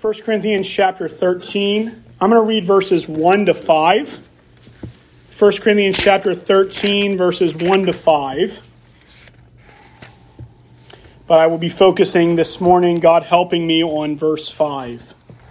1 Corinthians chapter 13. I'm going to read verses 1 to 5. 1 Corinthians chapter 13, verses 1 to 5. But I will be focusing this morning, God helping me, on verse 5.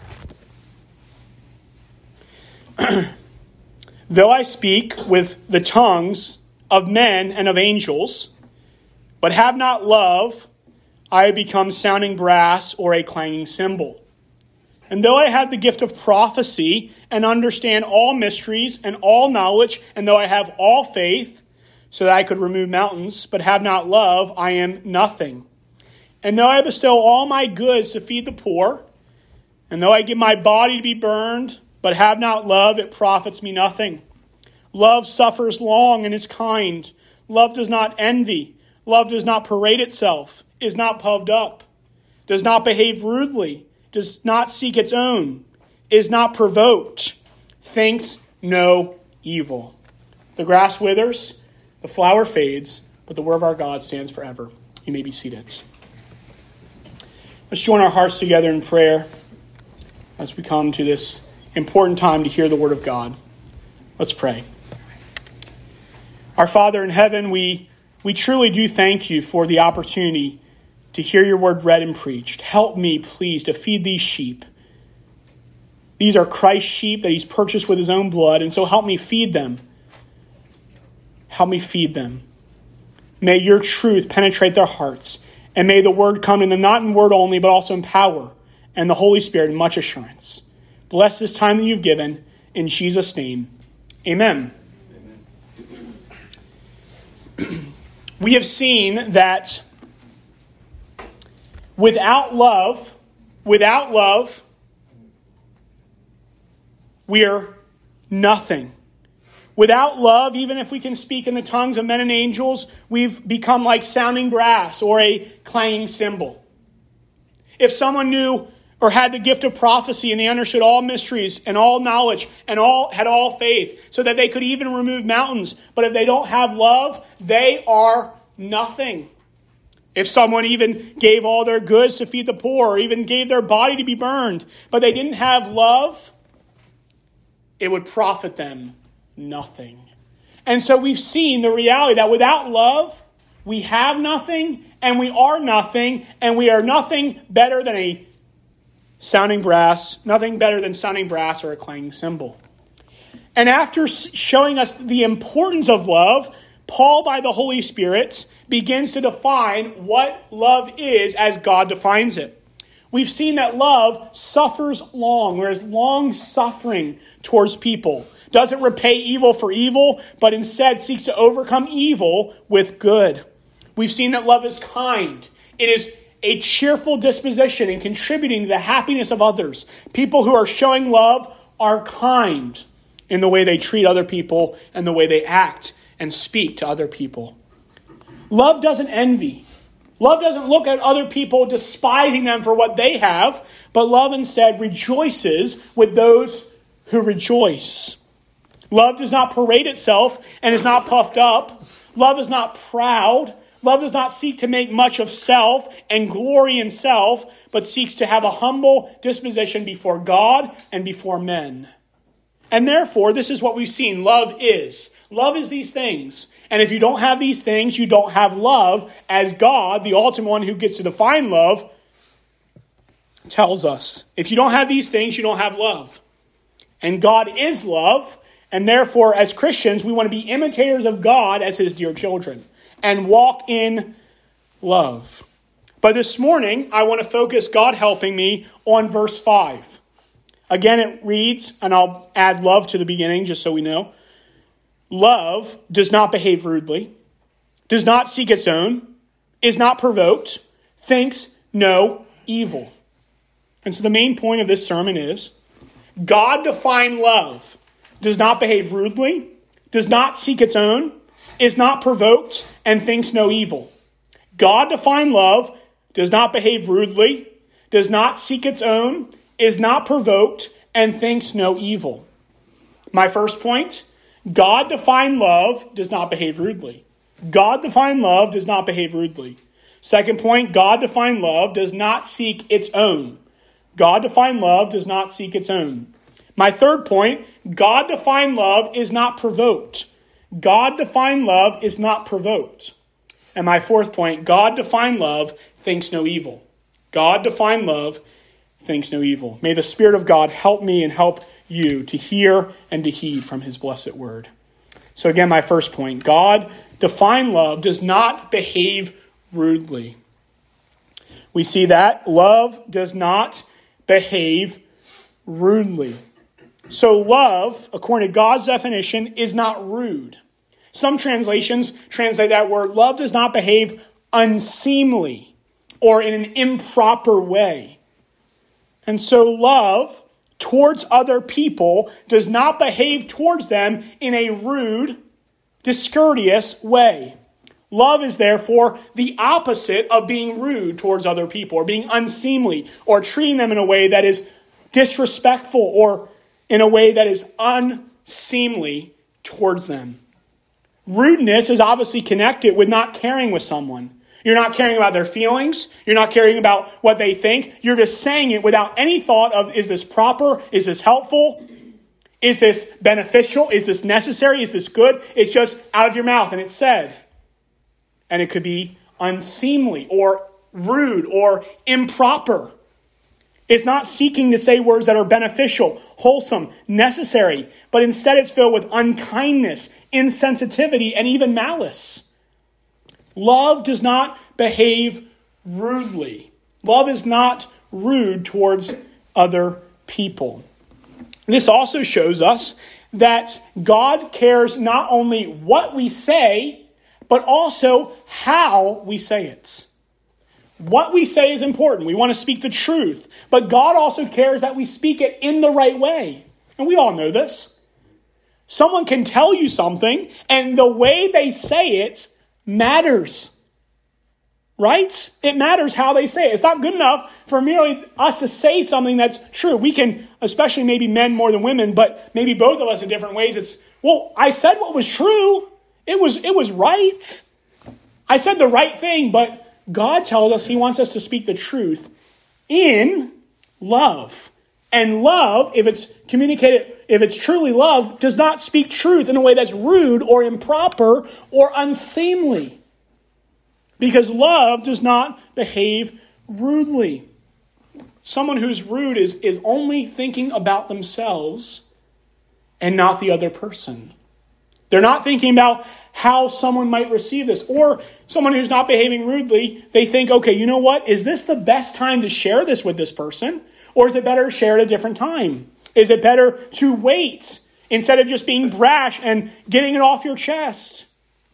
Though I speak with the tongues of men and of angels, but have not love, I have become sounding brass or a clanging cymbal. And though I have the gift of prophecy and understand all mysteries and all knowledge, and though I have all faith so that I could remove mountains, but have not love, I am nothing. And though I bestow all my goods to feed the poor, and though I give my body to be burned, but have not love, it profits me nothing. Love suffers long and is kind. Love does not envy. Love does not parade itself, is not puffed up, does not behave rudely, does not seek its own, is not provoked, thinks no evil. The grass withers, the flower fades, but the word of our God stands forever. You may be seated. Let's join our hearts together in prayer as we come to this important time to hear the word of God. Let's pray. Our Father in heaven, we truly do thank you for the opportunity to hear your word read and preached. Help me, please, to feed these sheep. These are Christ's sheep that he's purchased with his own blood, and so help me feed them. Help me feed them. May your truth penetrate their hearts, and may the word come to them not in word only, but also in power, and the Holy Spirit in much assurance. Bless this time that you've given. In Jesus' name, amen. We have seen that without love, we are nothing. Without love, even if we can speak in the tongues of men and angels, we've become like sounding brass or a clanging cymbal. If someone knew or had the gift of prophecy and they understood all mysteries and all knowledge and had all faith so that they could even remove mountains, but if they don't have love, they are nothing. If someone even gave all their goods to feed the poor, or even gave their body to be burned, but they didn't have love, it would profit them nothing. And so we've seen the reality that without love, we have nothing, and we are nothing, and we are nothing better than sounding brass or a clanging cymbal. And after showing us the importance of love, Paul, by the Holy Spirit, begins to define what love is as God defines it. We've seen that love suffers long, or is long-suffering towards people. Doesn't repay evil for evil, but instead seeks to overcome evil with good. We've seen that love is kind. It is a cheerful disposition in contributing to the happiness of others. People who are showing love are kind in the way they treat other people and the way they act and speak to other people. Love doesn't envy. Love doesn't look at other people despising them for what they have, but love instead rejoices with those who rejoice. Love does not parade itself and is not puffed up. Love is not proud. Love does not seek to make much of self and glory in self, but seeks to have a humble disposition before God and before men. And therefore, this is what we've seen love is. Love is these things. And if you don't have these things, you don't have love, as God, the ultimate one who gets to define love, tells us. If you don't have these things, you don't have love. And God is love, and therefore, as Christians, we want to be imitators of God as his dear children and walk in love. But this morning, I want to focus, God helping me, on verse 5. Again, it reads, and I'll add love to the beginning just so we know. Love does not behave rudely, does not seek its own, is not provoked, thinks no evil. And so the main point of this sermon is, God-defined love does not behave rudely, does not seek its own, is not provoked, and thinks no evil. God-defined love does not behave rudely, does not seek its own, is not provoked, and thinks no evil. My first point, God-defined love does not behave rudely. God-defined love does not behave rudely. Second point, God-defined love does not seek its own. God-defined love does not seek its own. My third point, God-defined love is not provoked. God-defined love is not provoked. And my fourth point, God-defined love thinks no evil. God-defined love thinks no evil. May the Spirit of God help me and help you to hear and to heed from his blessed word. So again, my first point, God-defined love does not behave rudely. We see that love does not behave rudely. So love, according to God's definition, is not rude. Some translations translate that word, love does not behave unseemly or in an improper way. And so love towards other people does not behave towards them in a rude, discourteous way. Love is therefore the opposite of being rude towards other people or being unseemly or treating them in a way that is disrespectful or in a way that is unseemly towards them. Rudeness is obviously connected with not caring with someone. You're not caring about their feelings. You're not caring about what they think. You're just saying it without any thought of, is this proper? Is this helpful? Is this beneficial? Is this necessary? Is this good? It's just out of your mouth and it's said. And it could be unseemly or rude or improper. It's not seeking to say words that are beneficial, wholesome, necessary, but instead it's filled with unkindness, insensitivity, and even malice. Love does not behave rudely. Love is not rude towards other people. This also shows us that God cares not only what we say, but also how we say it. What we say is important. We want to speak the truth. But God also cares that we speak it in the right way. And we all know this. Someone can tell you something, and the way they say it matters. Right? It matters how they say it. It's not good enough for merely us to say something that's true. We can, especially maybe men more than women, but maybe both of us in different ways. It's, well, I said what was true. It was right. I said the right thing, but God tells us he wants us to speak the truth in love. And love, if it's communicated, if it's truly love, does not speak truth in a way that's rude or improper or unseemly. Because love does not behave rudely. Someone who's rude is only thinking about themselves and not the other person. They're not thinking about how someone might receive this. Or someone who's not behaving rudely, they think, okay, you know what? Is this the best time to share this with this person? Or is it better to share at a different time? Is it better to wait instead of just being brash and getting it off your chest?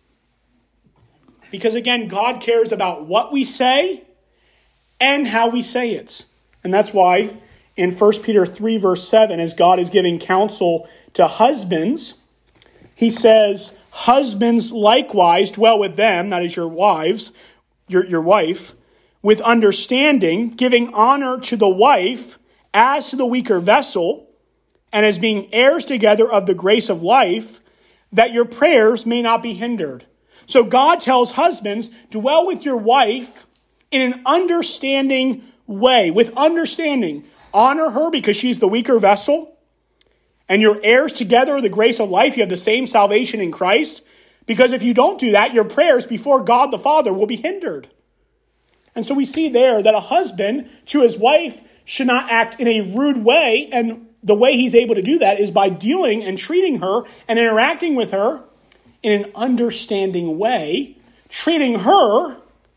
Because again, God cares about what we say and how we say it. And that's why in 1 Peter 3 verse 7, as God is giving counsel to husbands, he says, husbands likewise dwell with them, that is your wives, your wife, with understanding, giving honor to the wife as to the weaker vessel, and as being heirs together of the grace of life, that your prayers may not be hindered. So God tells husbands, dwell with your wife in an understanding way, with understanding. Honor her because she's the weaker vessel. And you're heirs together of the grace of life. You have the same salvation in Christ. Because if you don't do that, your prayers before God the Father will be hindered. And so we see there that a husband to his wife should not act in a rude way. And the way he's able to do that is by dealing and treating her and interacting with her in an understanding way, treating her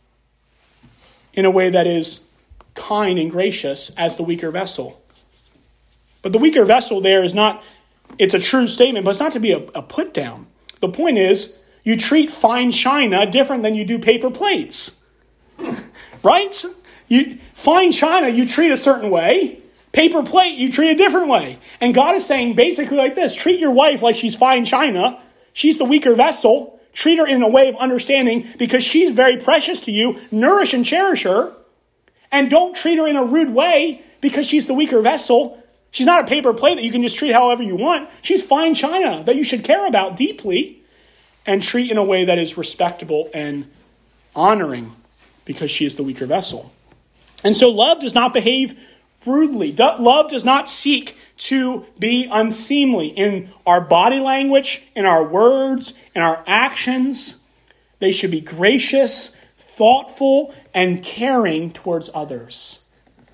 in a way that is kind and gracious as the weaker vessel. But the weaker vessel there is not, it's a true statement, but it's not to be a put down. The point is, you treat fine china different than you do paper plates. Right? Fine china, you treat a certain way. Paper plate, you treat a different way. And God is saying basically like this, treat your wife like she's fine china. She's the weaker vessel. Treat her in a way of understanding because she's very precious to you. Nourish and cherish her. And don't treat her in a rude way because she's the weaker vessel. She's not a paper plate that you can just treat however you want. She's fine china that you should care about deeply and treat in a way that is respectable and honoring because she is the weaker vessel. And so love does not behave rudely. Love does not seek to be unseemly in our body language, in our words, in our actions. They should be gracious, thoughtful, and caring towards others.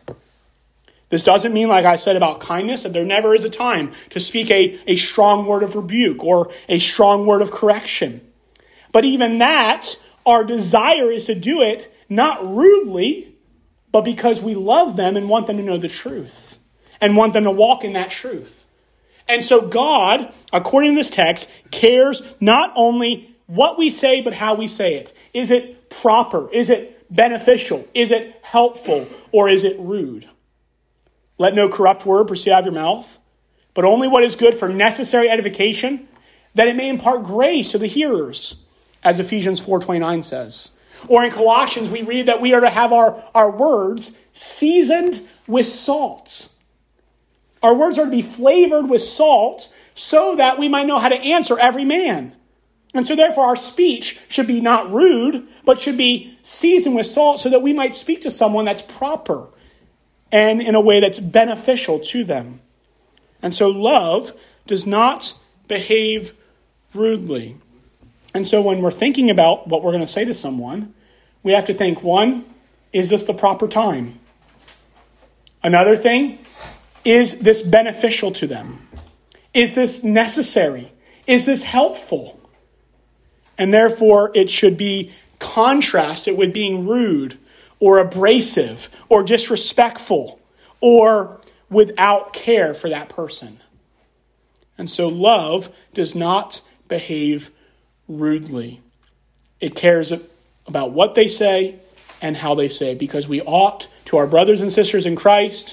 This doesn't mean, like I said about kindness, that there never is a time to speak a strong word of rebuke or a strong word of correction. But even that, our desire is to do it not rudely, but because we love them and want them to know the truth and want them to walk in that truth. And so God, according to this text, cares not only what we say, but how we say it. Is it proper? Is it beneficial? Is it helpful? Or is it rude? Let no corrupt word proceed out of your mouth, but only what is good for necessary edification, that it may impart grace to the hearers, as Ephesians 4:29 says. Or in Colossians, we read that we are to have our words seasoned with salt. Our words are to be flavored with salt so that we might know how to answer every man. And so therefore our speech should be not rude, but should be seasoned with salt so that we might speak to someone that's proper and in a way that's beneficial to them. And so love does not behave rudely. And so when we're thinking about what we're going to say to someone, we have to think, one, is this the proper time? Another thing, is this beneficial to them? Is this necessary? Is this helpful? And therefore, it should be contrasted with being rude or abrasive or disrespectful or without care for that person. And so love does not behave rudely. It cares about what they say and how they say, because we ought to our brothers and sisters in Christ,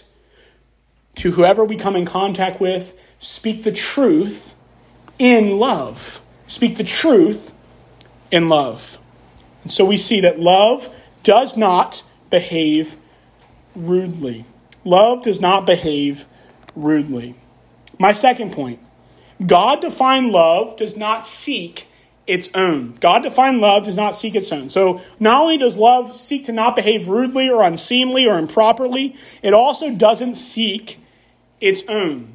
to whoever we come in contact with, speak the truth in love. Speak the truth in love. And so we see that love does not behave rudely. Love does not behave rudely. My second point, God-defined love does not seek its own. God-defined love does not seek its own. So not only does love seek to not behave rudely or unseemly or improperly, it also doesn't seek its own.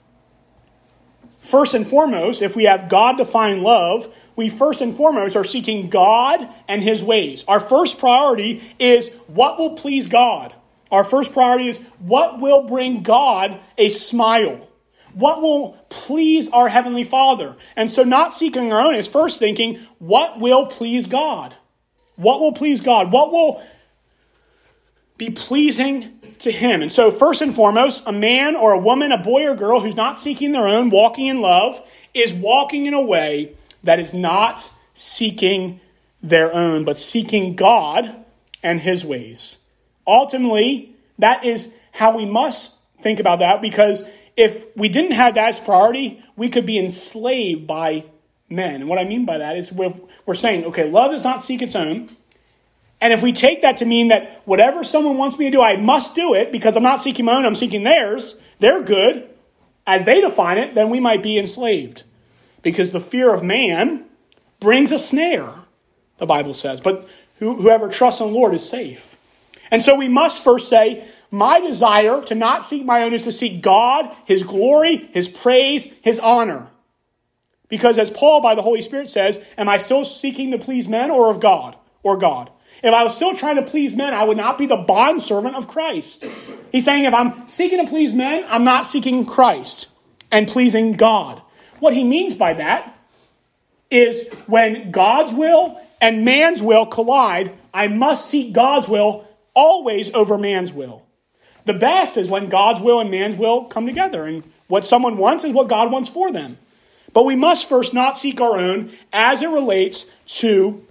First and foremost, if we have God-defined love, we first and foremost are seeking God and his ways. Our first priority is what will please God. Our first priority is what will bring God a smile. What will please our Heavenly Father? And so not seeking our own is first thinking, what will please God? What will please God? What will be pleasing to him? And so first and foremost, a man or a woman, a boy or girl who's not seeking their own, walking in love, is walking in a way that is not seeking their own, but seeking God and his ways. Ultimately, that is how we must think about that, because if we didn't have that as priority, we could be enslaved by men. And what I mean by that is we're saying, okay, love does not seek its own. And if we take that to mean that whatever someone wants me to do, I must do it because I'm not seeking my own, I'm seeking theirs, they're good, as they define it, then we might be enslaved. Because the fear of man brings a snare, the Bible says. But whoever trusts in the Lord is safe. And so we must first say, my desire to not seek my own is to seek God, his glory, his praise, his honor. Because as Paul by the Holy Spirit says, am I still seeking to please men or of God? Or God? If I was still trying to please men, I would not be the bondservant of Christ. He's saying if I'm seeking to please men, I'm not seeking Christ and pleasing God. What he means by that is when God's will and man's will collide, I must seek God's will always over man's will. The best is when God's will and man's will come together, and what someone wants is what God wants for them. But we must first not seek our own as it relates to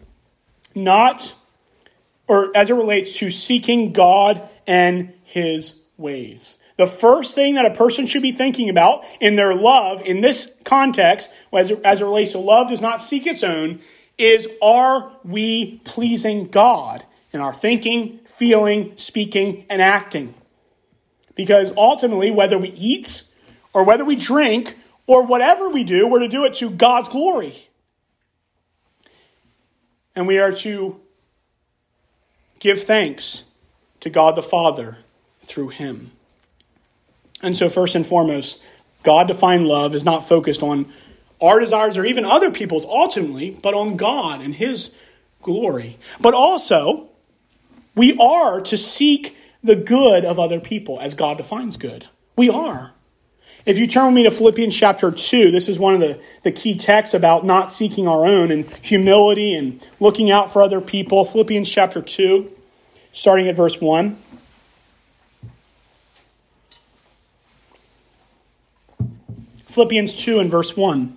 seeking God and his ways. The first thing that a person should be thinking about in their love, in this context, as it relates to love does not seek its own, is are we pleasing God in our thinking, feeling, speaking, and acting? Because ultimately, whether we eat or whether we drink or whatever we do, we're to do it to God's glory. And we are to give thanks to God the Father through him. And so first and foremost, God-defined love is not focused on our desires or even other people's ultimately, but on God and his glory. But also, we are to seek the good of other people as God defines good. We are. If you turn with me to Philippians chapter 2, this is one of the key texts about not seeking our own and humility and looking out for other people. Philippians chapter 2, starting at verse 1. Philippians 2 and verse 1.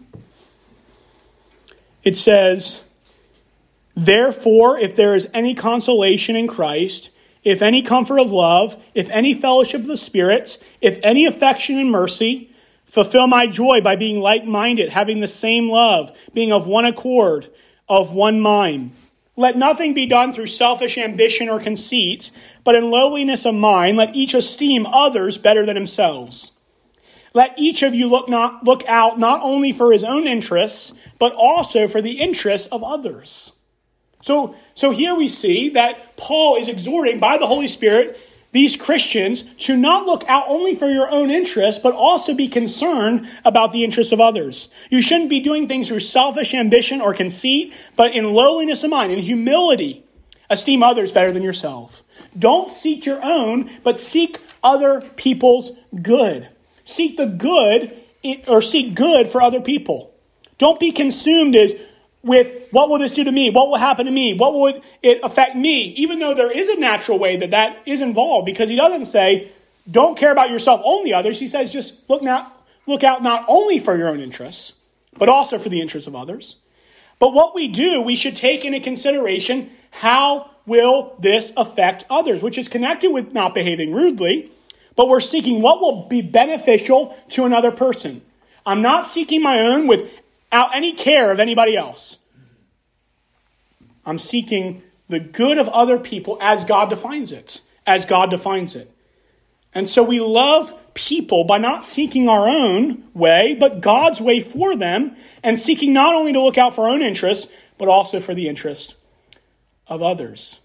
It says, "Therefore, if there is any consolation in Christ, if any comfort of love, if any fellowship of the spirits, if any affection and mercy, fulfill my joy by being like-minded, having the same love, being of one accord, of one mind. Let nothing be done through selfish ambition or conceit, but in lowliness of mind, let each esteem others better than themselves. Let each of you look out not only for his own interests, but also for the interests of others." So here we see that Paul is exhorting by the Holy Spirit these Christians to not look out only for your own interests, but also be concerned about the interests of others. You shouldn't be doing things through selfish ambition or conceit, but in lowliness of mind, in humility, esteem others better than yourself. Don't seek your own, but seek other people's good. Seek the good, or seek good for other people. Don't be consumed with what will this do to me? What will happen to me? What will it affect me? Even though there is a natural way that is involved, because he doesn't say, don't care about yourself, only others. He says, just look out not only for your own interests, but also for the interests of others. But what we do, we should take into consideration, how will this affect others? Which is connected with not behaving rudely, but we're seeking what will be beneficial to another person. I'm not seeking my own without any care of anybody else. I'm seeking the good of other people as God defines it. As God defines it. And so we love people by not seeking our own way, but God's way for them, and seeking not only to look out for our own interests, but also for the interests of others.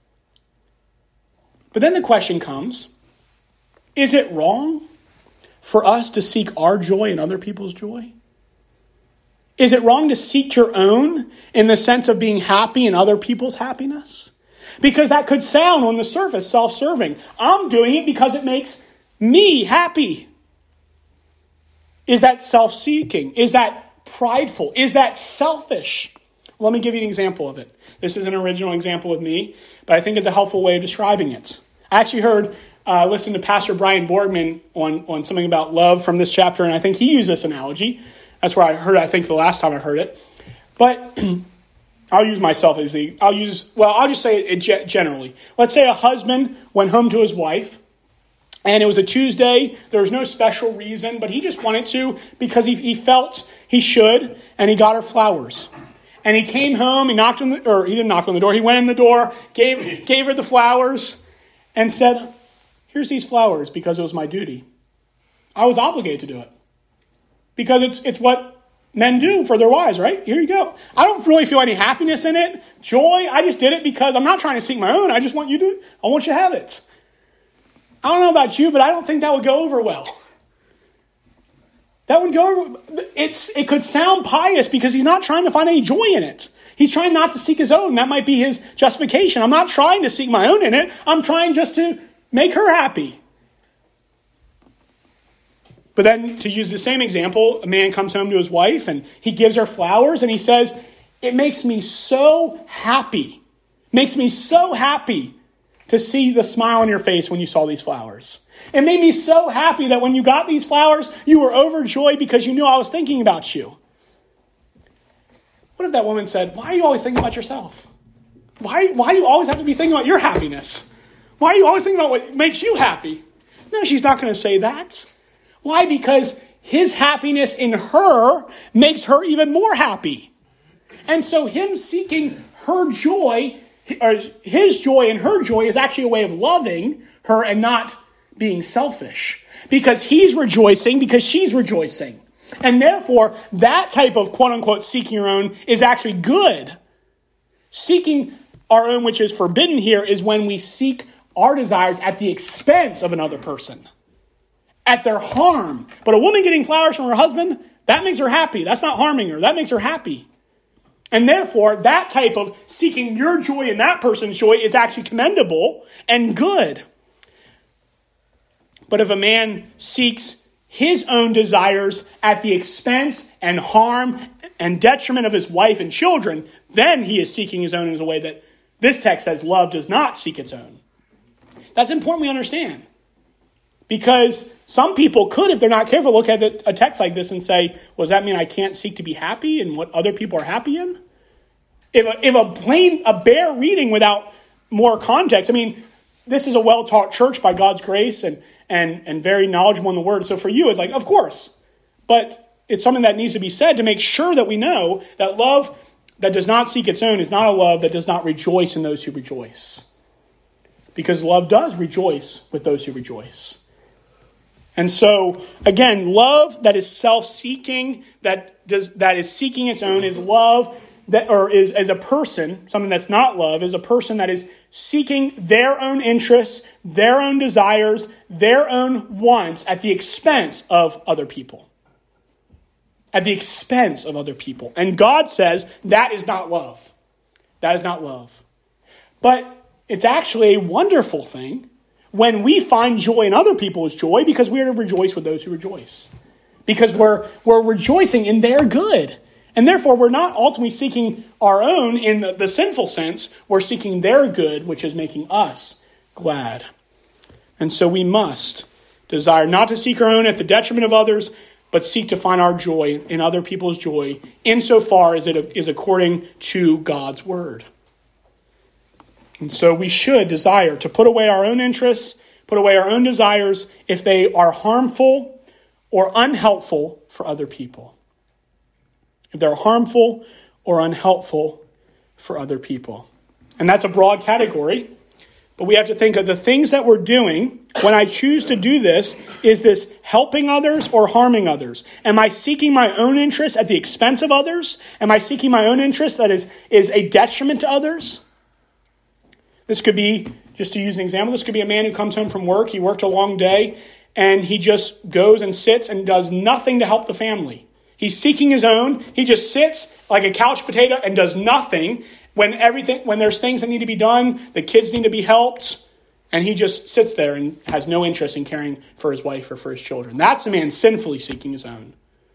But then the question comes, is it wrong for us to seek our joy and other people's joy? Is it wrong to seek your own in the sense of being happy in other people's happiness? Because that could sound on the surface self-serving. I'm doing it because it makes me happy. Is that self-seeking? Is that prideful? Is that selfish? Let me give you an example of it. This is an original example of me, but I think it's a helpful way of describing it. I actually listened to Pastor Brian Borgman on something about love from this chapter, and I think he used this analogy. That's where I heard it, I think, the last time I heard it. But I'll use myself as I'll just say it generally. Let's say a husband went home to his wife, and it was a Tuesday. There was no special reason, but he just wanted to because he felt he should, and he got her flowers. And he came home, he didn't knock on the door, he went in the door, gave her the flowers, and said, "Here's these flowers because it was my duty. I was obligated to do it. Because it's what men do for their wives, right? Here you go. I don't really feel any happiness in it, joy. I just did it because I'm not trying to seek my own. I want you to have it. I don't know about you, but I don't think that would go over well. That would go over. It could sound pious because he's not trying to find any joy in it. He's trying not to seek his own. That might be his justification. I'm not trying to seek my own in it. I'm trying just to make her happy. But then, to use the same example, a man comes home to his wife and he gives her flowers and he says, "It makes me so happy. Makes me so happy to see the smile on your face when you saw these flowers. It made me so happy that when you got these flowers, you were overjoyed because you knew I was thinking about you." What if that woman said, "Why are you always thinking about yourself? Why do you always have to be thinking about your happiness? Why are you always thinking about what makes you happy?" No, she's not going to say that. Why? Because his happiness in her makes her even more happy. And so him seeking her joy, or his joy and her joy, is actually a way of loving her and not being selfish. Because he's rejoicing because she's rejoicing. And therefore, that type of quote-unquote seeking your own is actually good. Seeking our own, which is forbidden here, is when we seek our desires at the expense of another person. at their harm. But a woman getting flowers from her husband, that makes her happy. That's not harming her. That makes her happy. And therefore, that type of seeking your joy in that person's joy is actually commendable and good. But if a man seeks his own desires at the expense and harm and detriment of his wife and children, then he is seeking his own in a way that this text says love does not seek its own. That's important we understand. Because some people could, if they're not careful, look at a text like this and say, well, does that mean I can't seek to be happy in what other people are happy in? If a bare reading without more context, I mean, this is a well-taught church by God's grace and very knowledgeable in the word. So for you, it's like, of course. But it's something that needs to be said to make sure that we know that love that does not seek its own is not a love that does not rejoice in those who rejoice. Because love does rejoice with those who rejoice. And so, again, love that is self-seeking, that is seeking its own, is love that, or is as a person, something that's not love, is a person that is seeking their own interests, their own desires, their own wants at the expense of other people. At the expense of other people. And God says that is not love. That is not love. But it's actually a wonderful thing when we find joy in other people's joy, because we are to rejoice with those who rejoice. Because we're rejoicing in their good. And therefore, we're not ultimately seeking our own in the sinful sense. We're seeking their good, which is making us glad. And so we must desire not to seek our own at the detriment of others, but seek to find our joy in other people's joy insofar as it is according to God's word. And so we should desire to put away our own interests, put away our own desires if they are harmful or unhelpful for other people. If they're harmful or unhelpful for other people. And that's a broad category, but we have to think of the things that we're doing when I choose to do this. Is this helping others or harming others? Am I seeking my own interests at the expense of others? Am I seeking my own interest that is a detriment to others? This could be, just to use an example, this could be a man who comes home from work. He worked a long day, and he just goes and sits and does nothing to help the family. He's seeking his own. He just sits like a couch potato and does nothing when there's things that need to be done, the kids need to be helped, and he just sits there and has no interest in caring for his wife or for his children. That's a man sinfully seeking his own.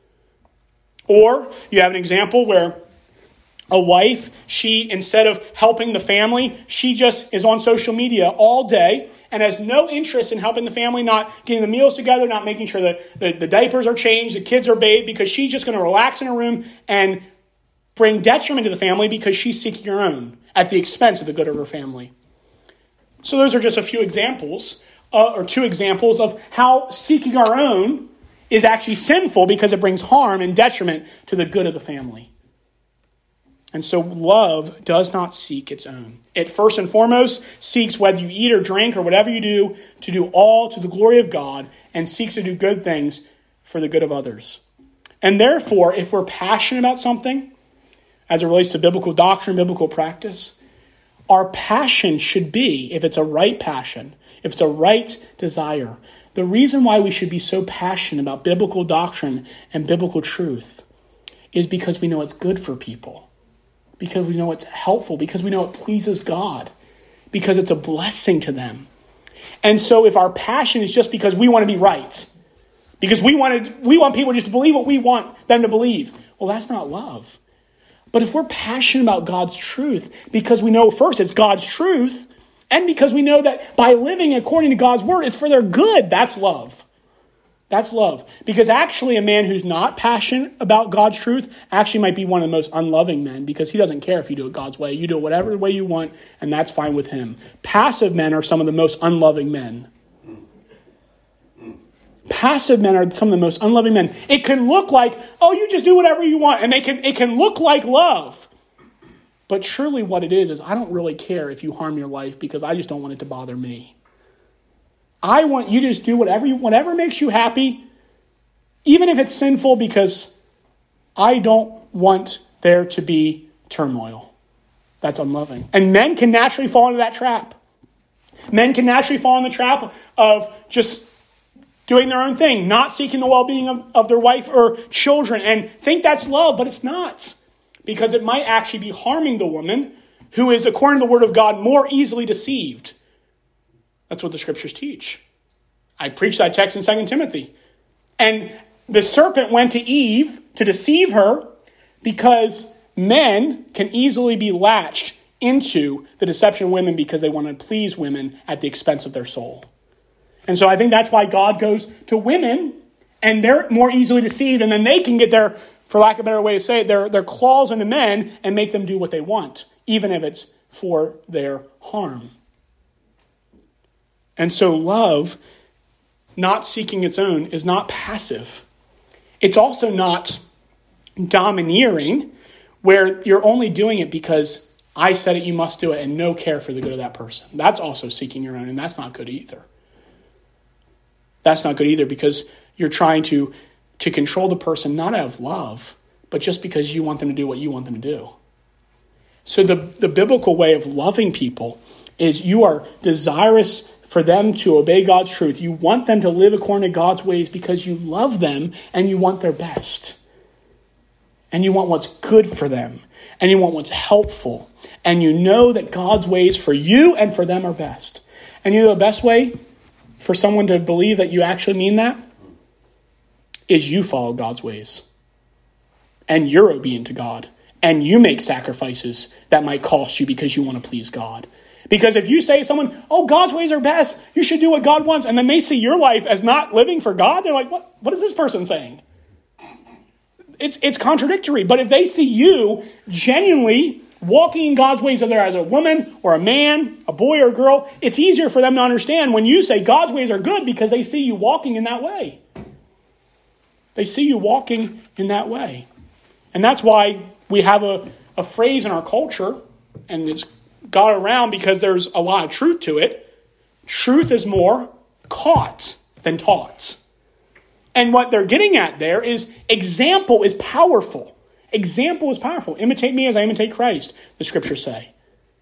Or you have an example where a wife, she, instead of helping the family, she just is on social media all day and has no interest in helping the family, not getting the meals together, not making sure that the diapers are changed, the kids are bathed, because she's just going to relax in her room and bring detriment to the family because she's seeking her own at the expense of the good of her family. So those are just a few examples, or two examples of how seeking our own is actually sinful because it brings harm and detriment to the good of the family. And so love does not seek its own. It first and foremost seeks, whether you eat or drink or whatever you do, to do all to the glory of God, and seeks to do good things for the good of others. And therefore, if we're passionate about something, as it relates to biblical doctrine, biblical practice, our passion should be, if it's a right passion, if it's a right desire, the reason why we should be so passionate about biblical doctrine and biblical truth is because we know it's good for people. Because we know it's helpful, because we know it pleases God, because it's a blessing to them. And so if our passion is just because we want to be right, because we want people just to believe what we want them to believe, well, that's not love. But if we're passionate about God's truth, because we know first it's God's truth, and because we know that by living according to God's word, it's for their good, that's love. That's love. Because actually a man who's not passionate about God's truth actually might be one of the most unloving men, because he doesn't care if you do it God's way. You do it whatever way you want, and that's fine with him. Passive men are some of the most unloving men. Passive men are some of the most unloving men. It can look like, oh, you just do whatever you want, and it can look like love. But surely what it is I don't really care if you harm your life because I just don't want it to bother me. I want you to just do whatever makes you happy, even if it's sinful, because I don't want there to be turmoil. That's unloving. And men can naturally fall into that trap. Men can naturally fall in the trap of just doing their own thing, not seeking the well-being of their wife or children, and think that's love, but it's not. Because it might actually be harming the woman who is, according to the word of God, more easily deceived. That's what the scriptures teach. I preached that text in 2 Timothy. And the serpent went to Eve to deceive her because men can easily be latched into the deception of women because they want to please women at the expense of their soul. And so I think that's why God goes to women, and they're more easily deceived, and then they can get their, for lack of a better way to say it, their claws into men and make them do what they want, even if it's for their harm. And so love, not seeking its own, is not passive. It's also not domineering, where you're only doing it because I said it, you must do it, and no care for the good of that person. That's also seeking your own, and that's not good either. That's not good either, because you're trying to control the person not out of love, but just because you want them to do what you want them to do. So the biblical way of loving people is you are desirous for them to obey God's truth. You want them to live according to God's ways because you love them and you want their best. And you want what's good for them. And you want what's helpful. And you know that God's ways for you and for them are best. And you know the best way for someone to believe that you actually mean that is you follow God's ways. And you're obedient to God. And you make sacrifices that might cost you because you want to please God. Because if you say to someone, oh, God's ways are best, you should do what God wants, and then they see your life as not living for God, they're like, what is this person saying? It's contradictory. But if they see you genuinely walking in God's ways, whether as a woman or a man, a boy or a girl, it's easier for them to understand when you say God's ways are good because they see you walking in that way. They see you walking in that way. And that's why we have a phrase in our culture, and it's got around because there's a lot of truth to it. Truth is more caught than taught. And what they're getting at there is example is powerful. Example is powerful. Imitate me as I imitate Christ, the scriptures say.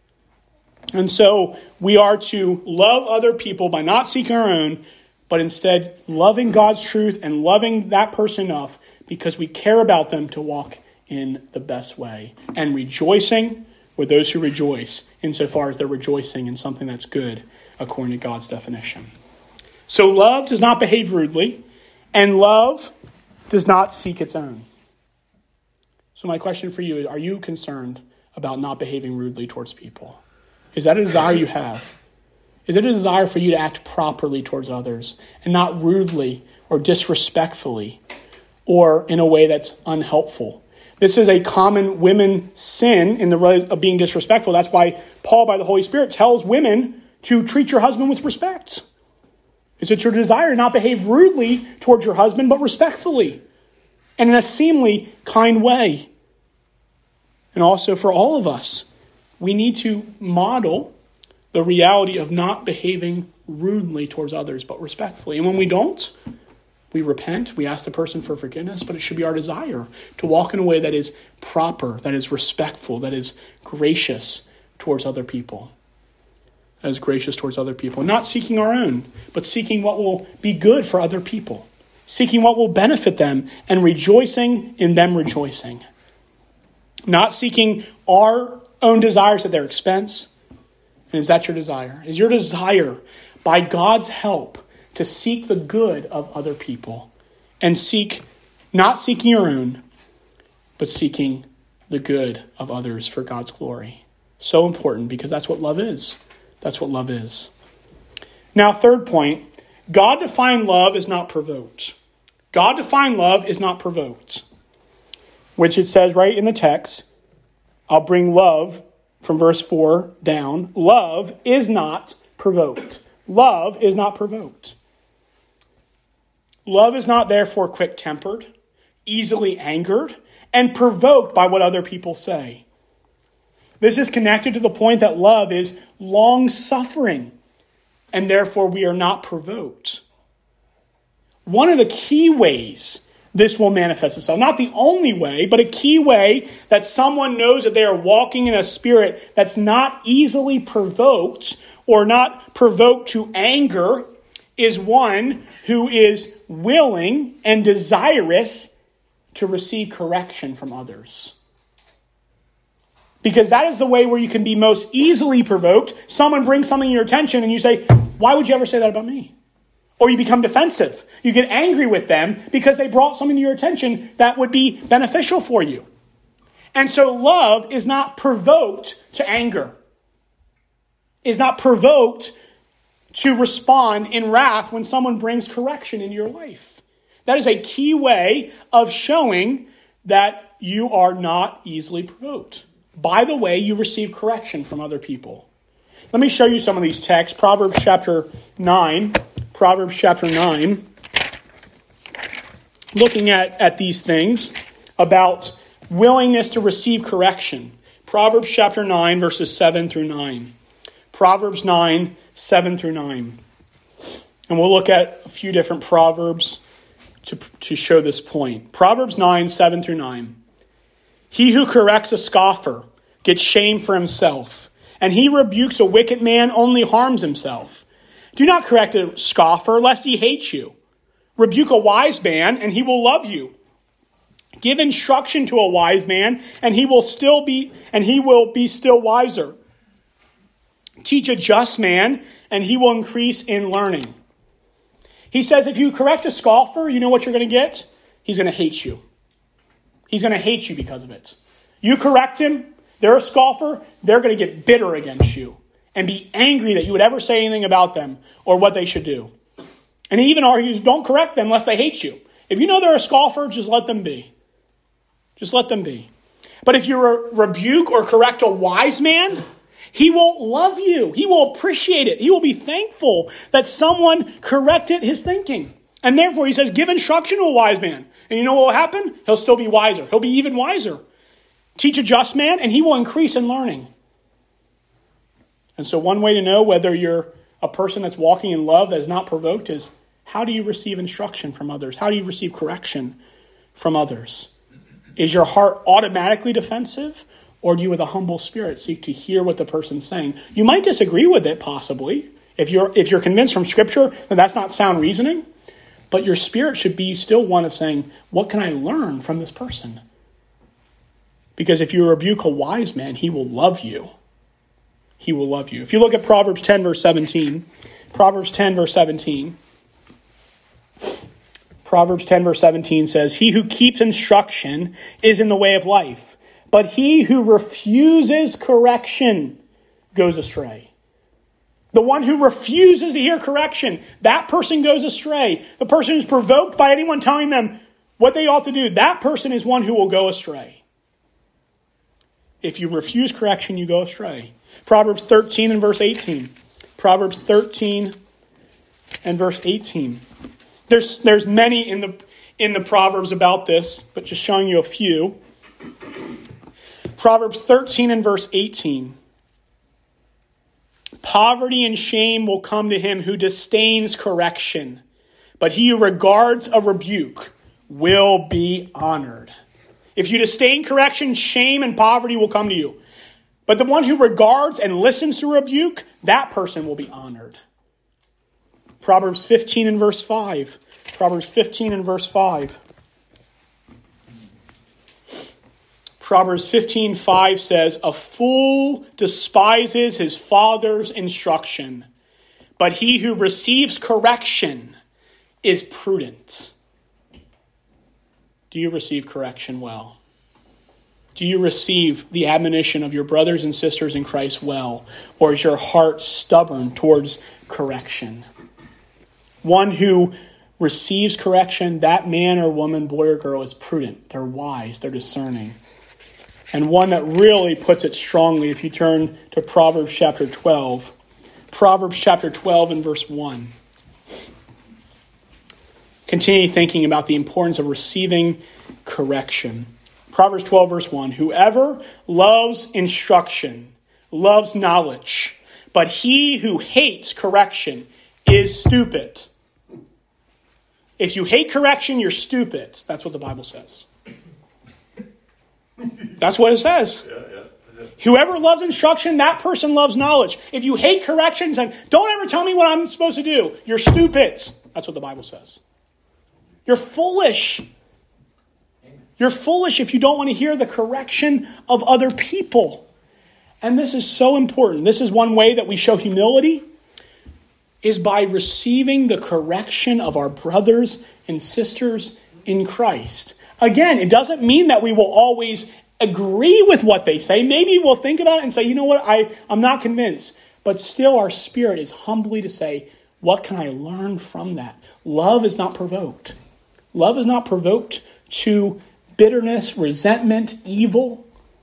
And so we are to love other people by not seeking our own, but instead loving God's truth and loving that person enough because we care about them to walk in the best way. And rejoicing with those who rejoice insofar as they're rejoicing in something that's good according to God's definition. So love does not behave rudely, and love does not seek its own. So my question for you is, are you concerned about not behaving rudely towards people? Is that a desire you have? Is it a desire for you to act properly towards others and not rudely or disrespectfully or in a way that's unhelpful? This is a common women sin in the way of being disrespectful. That's why Paul, by the Holy Spirit, tells women to treat your husband with respect. Is it your desire to not behave rudely towards your husband, but respectfully and in a seemly, kind way? And also for all of us, we need to model the reality of not behaving rudely towards others, but respectfully. And when we don't, we repent, we ask the person for forgiveness, but it should be our desire to walk in a way that is proper, that is respectful, that is gracious towards other people. That is gracious towards other people. Not seeking our own, but seeking what will be good for other people. Seeking what will benefit them and rejoicing in them rejoicing. Not seeking our own desires at their expense. And is that your desire? Is your desire, by God's help, to seek the good of other people and not seeking your own, but seeking the good of others for God's glory? So important, because that's what love is. That's what love is. Now, third point, God-defined love is not provoked. God-defined love is not provoked, which it says right in the text. I'll bring love from verse 4 down. Love is not provoked. Love is not provoked. Love is not therefore quick-tempered, easily angered, and provoked by what other people say. This is connected to the point that love is long-suffering, and therefore we are not provoked. One of the key ways this will manifest itself, not the only way, but a key way that someone knows that they are walking in a spirit that's not easily provoked or not provoked to anger, is one who is willing and desirous to receive correction from others. Because that is the way where you can be most easily provoked. Someone brings something to your attention and you say, why would you ever say that about me? Or you become defensive. You get angry with them because they brought something to your attention that would be beneficial for you. And so love is not provoked to anger. Is not provoked to respond in wrath when someone brings correction into your life. That is a key way of showing that you are not easily provoked. By the way, you receive correction from other people. Let me show you some of these texts. Proverbs chapter 9. Proverbs chapter 9. Looking at these things about willingness to receive correction. Proverbs chapter 9, verses 7 through 9. Proverbs 9, 7 through 9. And we'll look at a few different proverbs to show this point. Proverbs 9, 7 through 9. He who corrects a scoffer gets shame for himself, and he rebukes a wicked man only harms himself. Do not correct a scoffer, lest he hate you. Rebuke a wise man, and he will love you. Give instruction to a wise man, and he will be still wiser. Teach a just man, and he will increase in learning. He says, if you correct a scoffer, you know what you're going to get? He's going to hate you. He's going to hate you because of it. You correct him, they're a scoffer, they're going to get bitter against you and be angry that you would ever say anything about them or what they should do. And he even argues, don't correct them unless they hate you. If you know they're a scoffer, just let them be. Just let them be. But if you rebuke or correct a wise man, he will love you. He will appreciate it. He will be thankful that someone corrected his thinking. And therefore, he says, give instruction to a wise man. And you know what will happen? He'll still be wiser. He'll be even wiser. Teach a just man, and he will increase in learning. And so one way to know whether you're a person that's walking in love that is not provoked is, how do you receive instruction from others? How do you receive correction from others? Is your heart automatically defensive? Or do you with a humble spirit seek to hear what the person's saying? You might disagree with it, possibly. If you're convinced from Scripture that that's not sound reasoning. But your spirit should be still one of saying, what can I learn from this person? Because if you rebuke a wise man, he will love you. He will love you. If you look at Proverbs 10, verse 17. Proverbs 10, verse 17. Proverbs 10, verse 17 says, he who keeps instruction is in the way of life, but he who refuses correction goes astray. The one who refuses to hear correction, that person goes astray. The person who's provoked by anyone telling them what they ought to do, that person is one who will go astray. If you refuse correction, you go astray. Proverbs 13 and verse 18. Proverbs 13 and verse 18. There's many in the Proverbs about this, but just showing you a few. Proverbs 13 and verse 18. Poverty and shame will come to him who disdains correction, but he who regards a rebuke will be honored. If you disdain correction, shame and poverty will come to you. But the one who regards and listens to rebuke, that person will be honored. Proverbs 15 and verse 5. Proverbs 15 and verse 5. Proverbs 15:5 says, a fool despises his father's instruction, but he who receives correction is prudent. Do you receive correction well? Do you receive the admonition of your brothers and sisters in Christ well? Or is your heart stubborn towards correction? One who receives correction, that man or woman, boy or girl, is prudent. They're wise. They're discerning. And one that really puts it strongly, if you turn to Proverbs chapter 12. Proverbs chapter 12 and verse 1. Continue thinking about the importance of receiving correction. Proverbs 12 verse 1. Whoever loves instruction loves knowledge, but he who hates correction is stupid. If you hate correction, you're stupid. That's what the Bible says. That's what it says. Whoever loves instruction, that person loves knowledge. If you hate corrections and don't ever tell me what I'm supposed to do, you're stupid. That's what the Bible says. You're foolish. You're foolish if you don't want to hear the correction of other people. And this is so important. This is one way that we show humility, is by receiving the correction of our brothers and sisters in Christ. Again, it doesn't mean that we will always agree with what they say. Maybe we'll think about it and say, you know what, I'm not convinced. But still our spirit is humbly to say, what can I learn from that? Love is not provoked. Love is not provoked to bitterness, resentment, evil.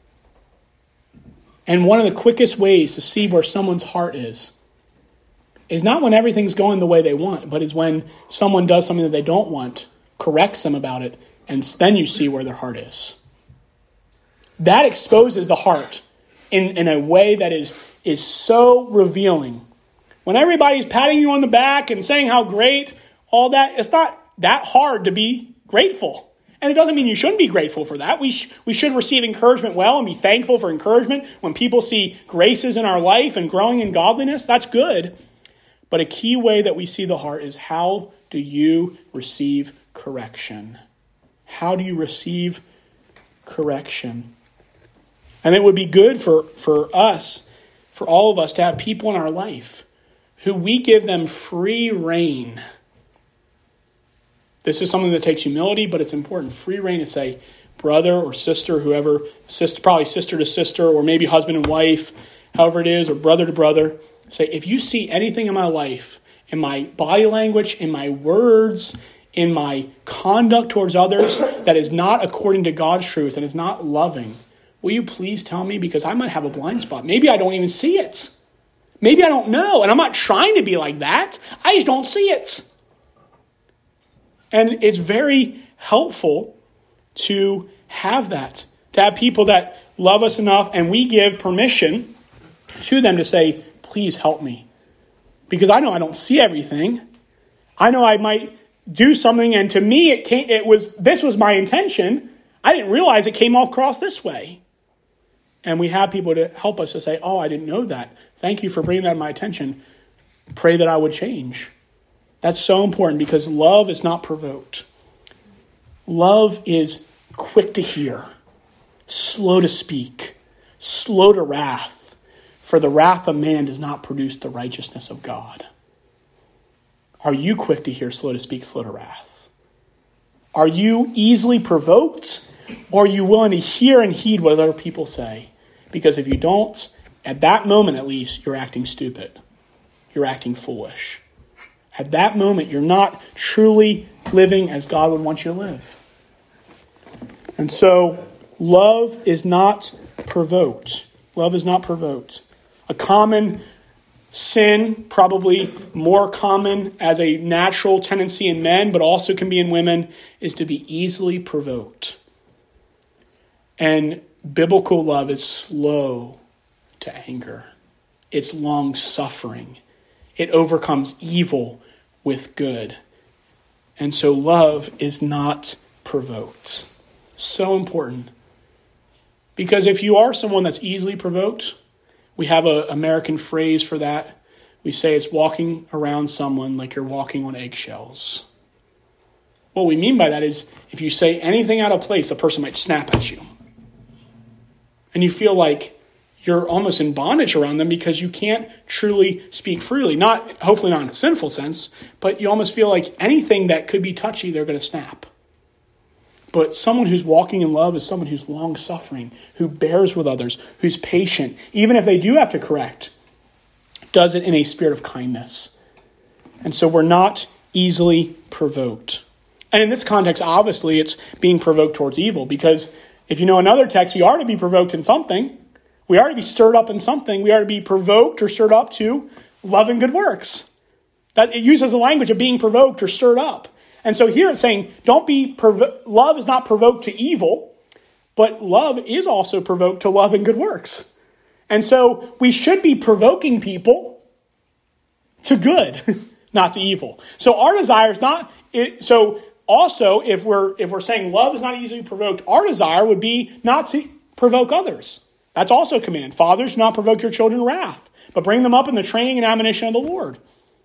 And one of the quickest ways to see where someone's heart is not when everything's going the way they want, but is when someone does something that they don't want, corrects them about it, and then you see where their heart is. That exposes the heart in a way that is so revealing. When everybody's patting you on the back and saying how great, all that, it's not that hard to be grateful. And it doesn't mean you shouldn't be grateful for that. We should receive encouragement well and be thankful for encouragement. When people see graces in our life and growing in godliness, that's good. But a key way that we see the heart is, how do you receive correction? How do you receive correction? And it would be good for us, for all of us, to have people in our life who we give them free rein. This is something that takes humility, but it's important. Free rein to say, brother or sister, whoever, probably sister to sister, or maybe husband and wife, however it is, or brother to brother. Say, if you see anything in my life, in my body language, in my words, in my conduct towards others that is not according to God's truth and is not loving, will you please tell me? Because I might have a blind spot. Maybe I don't even see it. Maybe I don't know. And I'm not trying to be like that. I just don't see it. And it's very helpful to have that. To have people that love us enough and we give permission to them to say, please help me. Because I know I don't see everything. I know I might do something, and to me this was my intention. I didn't realize it came all across this way. And we have people to help us to say, oh, I didn't know that. Thank you for bringing that to my attention. Pray that I would change. That's so important, because love is not provoked. Love is quick to hear, slow to speak, slow to wrath. For the wrath of man does not produce the righteousness of God. Are you quick to hear, slow to speak, slow to wrath? Are you easily provoked? Or are you willing to hear and heed what other people say? Because if you don't, at that moment at least, you're acting stupid. You're acting foolish. At that moment, you're not truly living as God would want you to live. And so, love is not provoked. Love is not provoked. A common sin, probably more common as a natural tendency in men, but also can be in women, is to be easily provoked. And biblical love is slow to anger. It's long-suffering. It overcomes evil with good. And so love is not provoked. So important. Because if you are someone that's easily provoked, we have an American phrase for that. We say it's walking around someone like you're walking on eggshells. What we mean by that is, if you say anything out of place, the person might snap at you. And you feel like you're almost in bondage around them because you can't truly speak freely. Hopefully not in a sinful sense, but you almost feel like anything that could be touchy, they're going to snap. But someone who's walking in love is someone who's long-suffering, who bears with others, who's patient. Even if they do have to correct, does it in a spirit of kindness. And so we're not easily provoked. And in this context, obviously, it's being provoked towards evil. Because if you know another text, we are to be provoked in something. We are to be stirred up in something. We are to be provoked or stirred up to love and good works. That it uses the language of being provoked or stirred up. And so here it's saying, love is not provoked to evil, but love is also provoked to love and good works. And so we should be provoking people to good, not to evil. So our desire is not, so also if we're saying love is not easily provoked, our desire would be not to provoke others. That's also a command. Fathers, do not provoke your children to wrath, but bring them up in the training and admonition of the Lord.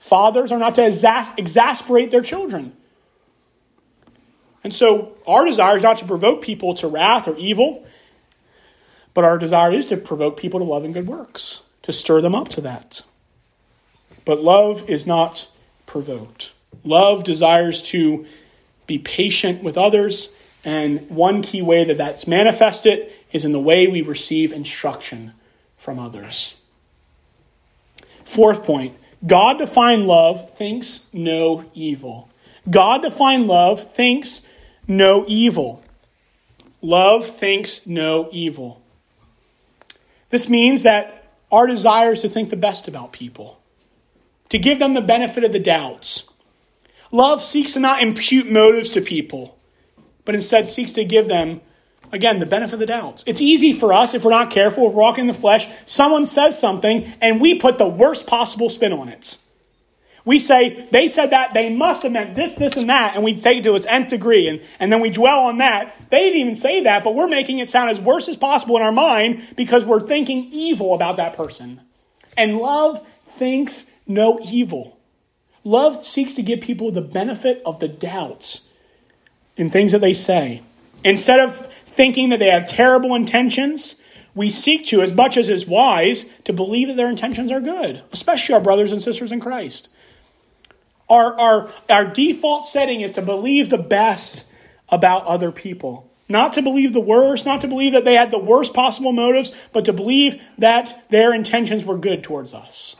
Fathers are not to exasperate their children. And so our desire is not to provoke people to wrath or evil, but our desire is to provoke people to love and good works, to stir them up to that. But love is not provoked. Love desires to be patient with others, and one key way that that's manifested is in the way we receive instruction from others. Fourth point, God-defined love thinks no evil. God-defined love thinks no evil. Love thinks no evil. This means that our desire is to think the best about people, to give them the benefit of the doubts. Love seeks to not impute motives to people, but instead seeks to give them, again, the benefit of the doubts. It's easy for us, if we're not careful, if we're walking in the flesh, someone says something and we put the worst possible spin on it. We say, they said that, they must have meant this, this, and that, and we take it to its nth degree, and then we dwell on that. They didn't even say that, but we're making it sound as worse as possible in our mind because we're thinking evil about that person. And love thinks no evil. Love seeks to give people the benefit of the doubts in things that they say. Instead of thinking that they have terrible intentions, we seek to, as much as is wise, to believe that their intentions are good, especially our brothers and sisters in Christ. Our default setting is to believe the best about other people. Not to believe the worst, not to believe that they had the worst possible motives, but to believe that their intentions were good towards us.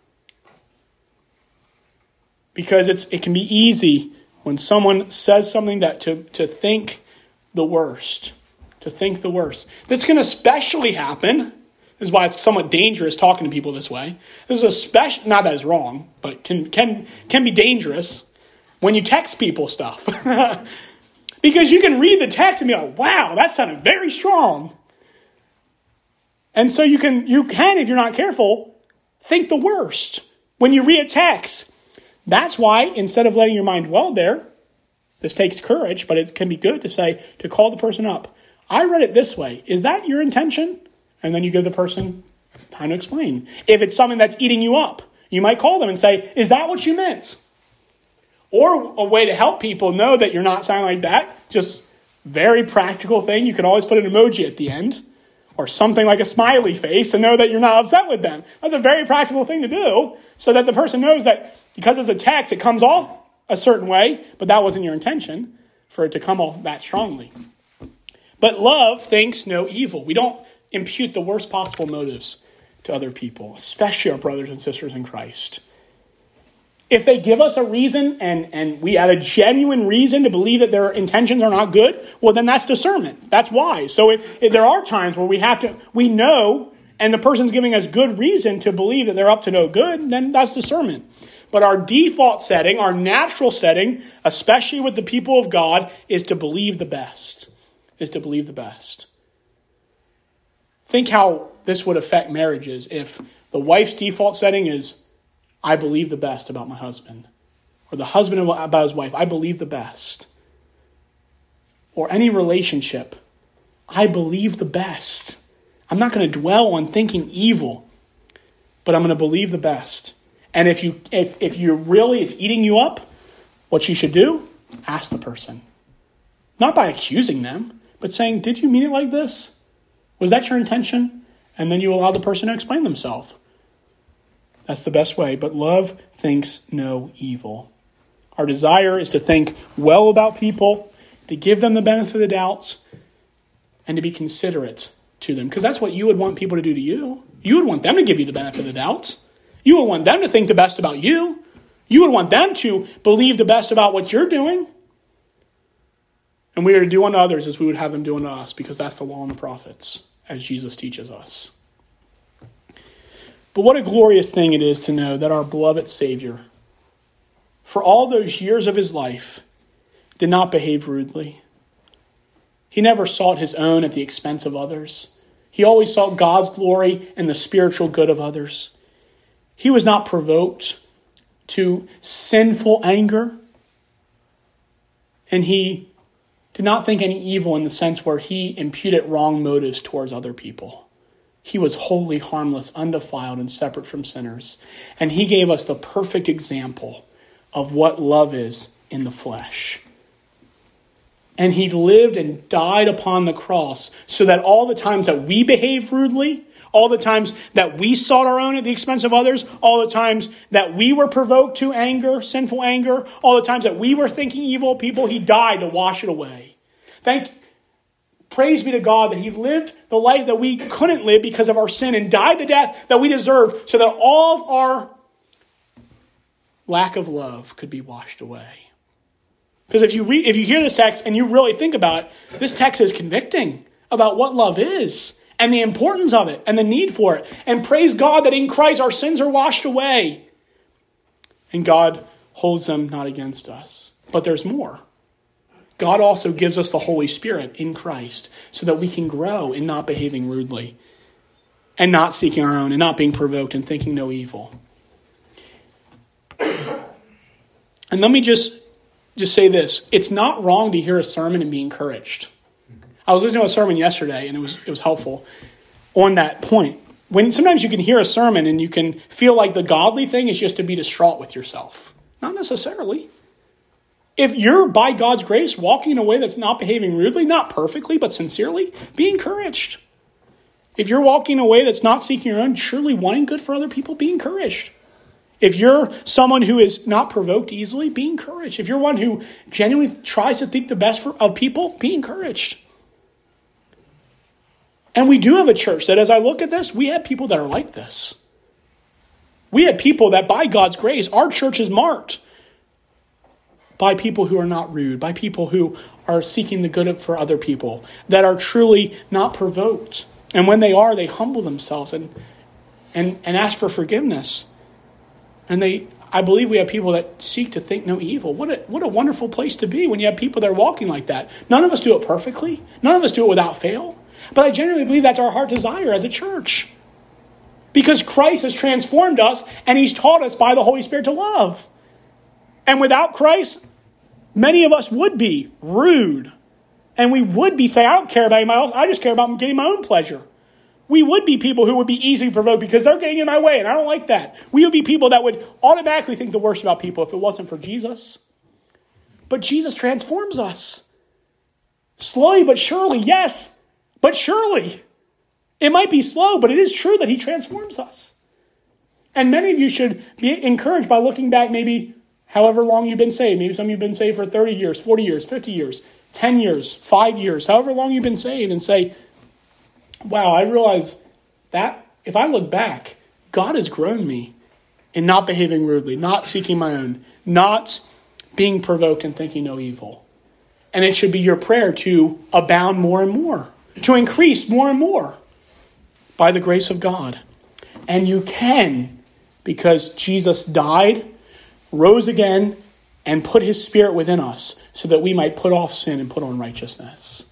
Because it can be easy when someone says something that to think the worst. To think the worst. This can especially happen. This is why it's somewhat dangerous talking to people this way. This is especially, not that it's wrong, but can be dangerous when you text people stuff. Because you can read the text and be like, wow, that sounded very strong. And so you can, if you're not careful, think the worst when you read a text. That's why, instead of letting your mind dwell there, this takes courage, but it can be good to call the person up. I read it this way. Is that your intention? And then you give the person time to explain. If it's something that's eating you up, you might call them and say, is that what you meant? Or a way to help people know that you're not sounding like that, just very practical thing. You can always put an emoji at the end or something like a smiley face to know that you're not upset with them. That's a very practical thing to do so that the person knows that because it's a text, it comes off a certain way, but that wasn't your intention for it to come off that strongly. But love thinks no evil. We don't impute the worst possible motives to other people, especially our brothers and sisters in Christ. If they give us a reason and we have a genuine reason to believe that their intentions are not good, well, then that's discernment. That's wise. So there are times where we know, and the person's giving us good reason to believe that they're up to no good, then that's discernment. But our default setting, our natural setting, especially with the people of God, is to believe the best. Think how this would affect marriages if the wife's default setting is, I believe the best about my husband. Or the husband about his wife, I believe the best. Or any relationship, I believe the best. I'm not going to dwell on thinking evil, but I'm going to believe the best. And if you're really, it's eating you up, what you should do, ask the person. Not by accusing them, but saying, did you mean it like this? Was that your intention? And then you allow the person to explain themselves. That's the best way. But love thinks no evil. Our desire is to think well about people, to give them the benefit of the doubts, and to be considerate to them. Because that's what you would want people to do to you. You would want them to give you the benefit of the doubts. You would want them to think the best about you. You would want them to believe the best about what you're doing. And we are to do unto others as we would have them do unto us, because that's the law and the prophets, as Jesus teaches us. But what a glorious thing it is to know that our beloved Savior, for all those years of his life, did not behave rudely. He never sought his own at the expense of others. He always sought God's glory and the spiritual good of others. He was not provoked to sinful anger, and he did not think any evil in the sense where he imputed wrong motives towards other people. He was holy, harmless, undefiled, and separate from sinners. And he gave us the perfect example of what love is in the flesh. And he lived and died upon the cross so that all the times that we behaved rudely, all the times that we sought our own at the expense of others, all the times that we were provoked to anger, sinful anger, all the times that we were thinking evil of people, he died to wash it away. Praise be to God that he lived the life that we couldn't live because of our sin and died the death that we deserved so that all of our lack of love could be washed away. Because if you hear this text and you really think about it, this text is convicting about what love is and the importance of it and the need for it. And praise God that in Christ our sins are washed away. And God holds them not against us. But there's more. God also gives us the Holy Spirit in Christ so that we can grow in not behaving rudely and not seeking our own and not being provoked and thinking no evil. And let me just say this. It's not wrong to hear a sermon and be encouraged. I was listening to a sermon yesterday and it was helpful on that point. When sometimes you can hear a sermon and you can feel like the godly thing is just to be distraught with yourself. Not necessarily. If you're, by God's grace, walking in a way that's not behaving rudely, not perfectly, but sincerely, be encouraged. If you're walking in a way that's not seeking your own, truly wanting good for other people, be encouraged. If you're someone who is not provoked easily, be encouraged. If you're one who genuinely tries to think the best of people, be encouraged. And we do have a church that, as I look at this, we have people that are like this. We have people that, by God's grace, our church is marked by people who are not rude, by people who are seeking the good for other people, that are truly not provoked. And when they are, they humble themselves and ask for forgiveness. And I believe we have people that seek to think no evil. What a wonderful place to be when you have people that are walking like that. None of us do it perfectly. None of us do it without fail. But I genuinely believe that's our heart desire as a church. Because Christ has transformed us and he's taught us by the Holy Spirit to love. And without Christ, many of us would be rude. And we would be saying, I don't care about anybody else. I just care about getting my own pleasure. We would be people who would be easily provoked because they're getting in my way and I don't like that. We would be people that would automatically think the worst about people if it wasn't for Jesus. But Jesus transforms us. Slowly but surely, yes, but surely. It might be slow, but it is true that he transforms us. And many of you should be encouraged by looking back maybe however long you've been saved. Maybe some of you have been saved for 30 years, 40 years, 50 years, 10 years, 5 years, however long you've been saved, and say, wow, I realize that if I look back, God has grown me in not behaving rudely, not seeking my own, not being provoked and thinking no evil. And it should be your prayer to abound more and more, to increase more and more by the grace of God. And you can, because Jesus died, rose again, and put his Spirit within us so that we might put off sin and put on righteousness.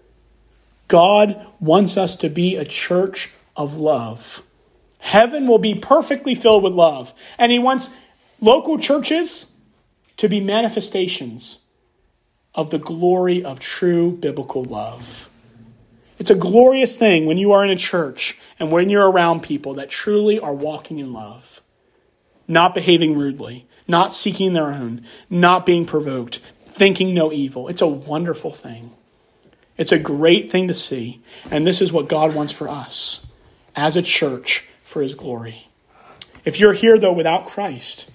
God wants us to be a church of love. Heaven will be perfectly filled with love. And he wants local churches to be manifestations of the glory of true biblical love. It's a glorious thing when you are in a church and when you're around people that truly are walking in love, not behaving rudely, not seeking their own, not being provoked, thinking no evil. It's a wonderful thing. It's a great thing to see. And this is what God wants for us as a church for his glory. If you're here, though, without Christ,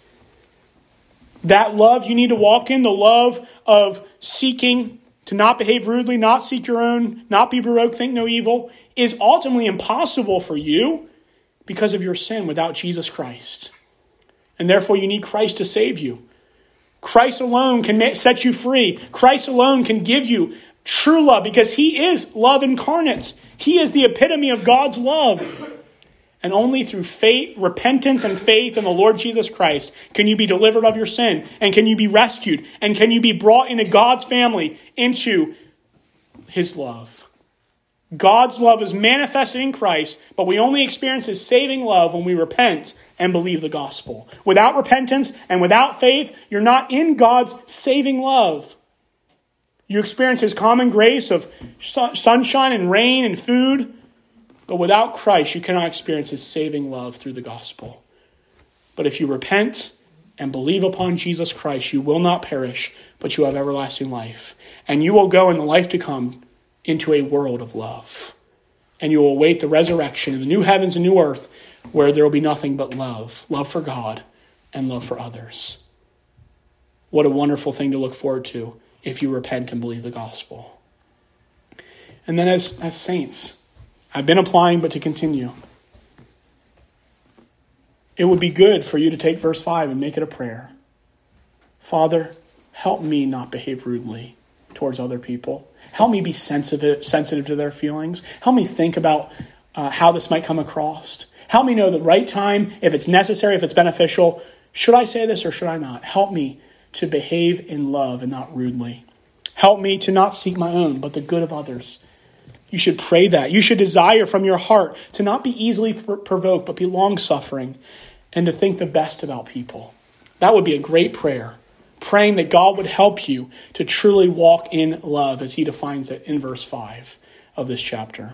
that love you need to walk in, the love of seeking to not behave rudely, not seek your own, not be provoked, think no evil, is ultimately impossible for you because of your sin without Jesus Christ. And therefore you need Christ to save you. Christ alone can set you free. Christ alone can give you true love because he is love incarnate. He is the epitome of God's love. And only through faith, repentance and faith in the Lord Jesus Christ can you be delivered of your sin, and can you be rescued, and can you be brought into God's family, into his love. God's love is manifested in Christ, but we only experience his saving love when we repent and believe the gospel. Without repentance and without faith, you're not in God's saving love. You experience his common grace of sunshine and rain and food, But without Christ, you cannot experience his saving love through the gospel. But if you repent and believe upon Jesus Christ, you will not perish, but you have everlasting life. And you will go in the life to come into a world of love. And you will await the resurrection in the new heavens and new earth, where there will be nothing but love. Love for God and love for others. What a wonderful thing to look forward to if you repent and believe the gospel. And then as saints, I've been applying, but to continue. It would be good for you to take verse 5 and make it a prayer. Father, help me not behave rudely towards other people. Help me be sensitive to their feelings. Help me think about how this might come across. Help me know the right time, if it's necessary, if it's beneficial. Should I say this or should I not? Help me to behave in love and not rudely. Help me to not seek my own, but the good of others. You should pray that. You should desire from your heart to not be easily provoked, but be long-suffering and to think the best about people. That would be a great prayer. Praying that God would help you to truly walk in love as he defines it in verse 5 of this chapter.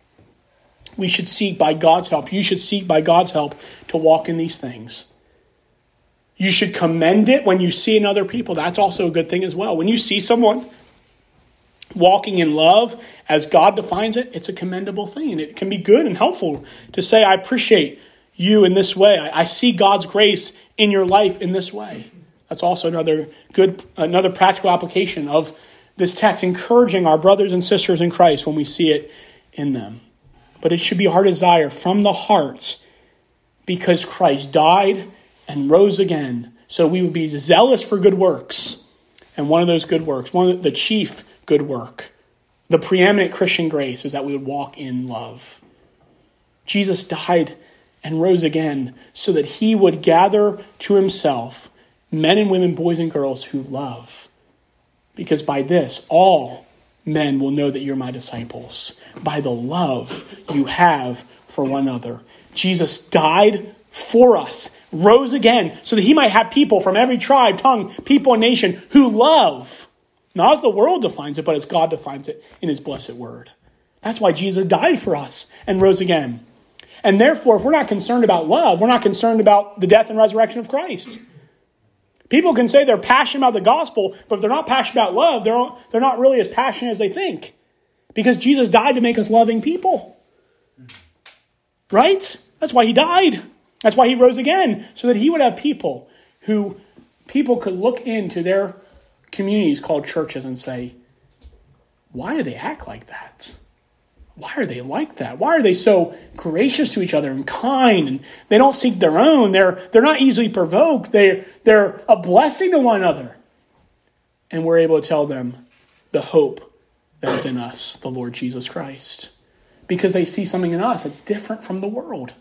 We should seek by God's help. You should seek by God's help to walk in these things. You should commend it when you see in other people. That's also a good thing as well. When you see someone walking in love as God defines it, it's a commendable thing. And it can be good and helpful to say, I appreciate you in this way. I see God's grace in your life in this way. That's also another practical application of this text, encouraging our brothers and sisters in Christ when we see it in them. But it should be our desire from the heart, because Christ died and rose again, so we would be zealous for good works. And one of those good works, the chief good work, the preeminent Christian grace, is that we would walk in love. Jesus died and rose again so that he would gather to himself men and women, boys and girls who love. Because by this, all men will know that you're my disciples, by the love you have for one another. Jesus died for us, rose again, so that he might have people from every tribe, tongue, people, and nation who love. Not as the world defines it, but as God defines it in his blessed word. That's why Jesus died for us and rose again. And therefore, if we're not concerned about love, we're not concerned about the death and resurrection of Christ. People can say they're passionate about the gospel, but if they're not passionate about love, they're not really as passionate as they think. Because Jesus died to make us loving people. Right? That's why he died. That's why he rose again, so that he would have people could look into their communities called churches and say, why do they act like that? Why are they like that? Why are they so gracious to each other and kind? And they don't seek their own. They're not easily provoked. They're a blessing to one another. And we're able to tell them the hope that is in us, the Lord Jesus Christ. Because they see something in us that's different from the world.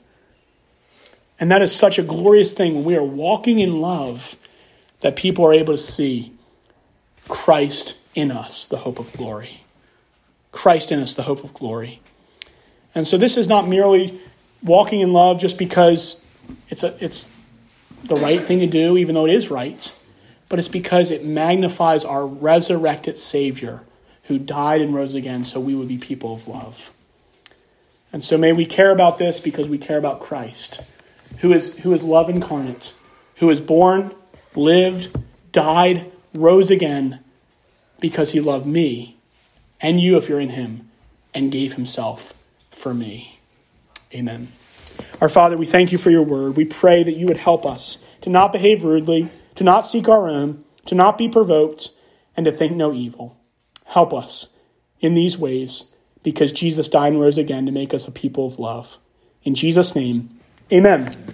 And that is such a glorious thing when we are walking in love, that people are able to see Christ in us, the hope of glory. Christ in us, the hope of glory. And so this is not merely walking in love just because it's the right thing to do, even though it is right, but it's because it magnifies our resurrected Savior who died and rose again so we would be people of love. And so may we care about this because we care about Christ, who is love incarnate, who is born, lived, died, rose again because he loved me and you if you're in him, and gave himself for me. Amen. Our Father, we thank you for your word. We pray that you would help us to not behave rudely, to not seek our own, to not be provoked, and to think no evil. Help us in these ways, because Jesus died and rose again to make us a people of love. In Jesus' name, amen.